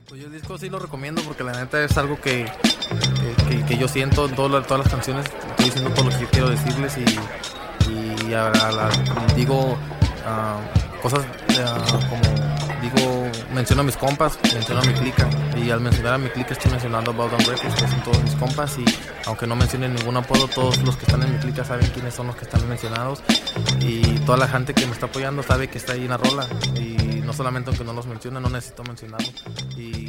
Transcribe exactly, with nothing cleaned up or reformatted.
Pues yo el disco sí lo recomiendo porque la neta es algo que, que, que, que yo siento en todas, todas las canciones. Estoy diciendo todo lo que yo quiero decirles y, y a, a la, digo uh, cosas uh, como digo, menciono a mis compas, menciono a mi clica y al mencionar a mi clica estoy mencionando a About Down Records, que son todos mis compas y aunque no mencione ningún apodo, todos los que están en mi clica saben quiénes son los que están mencionados y toda la gente que me está apoyando sabe que está ahí en la rola y no solamente aunque no los mencione, no necesito mencionarlo y